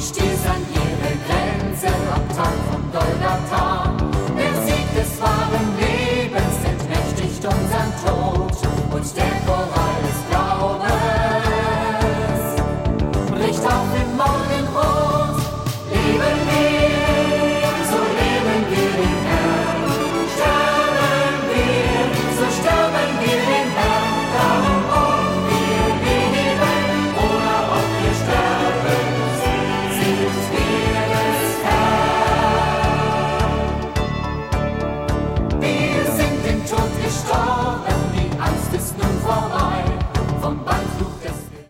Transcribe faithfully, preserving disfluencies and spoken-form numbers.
sie stieß an ihre Grenze am Tag von Golgatha. Der Sieg des wahren Lebens entmächtigt unseren Tod und der Koran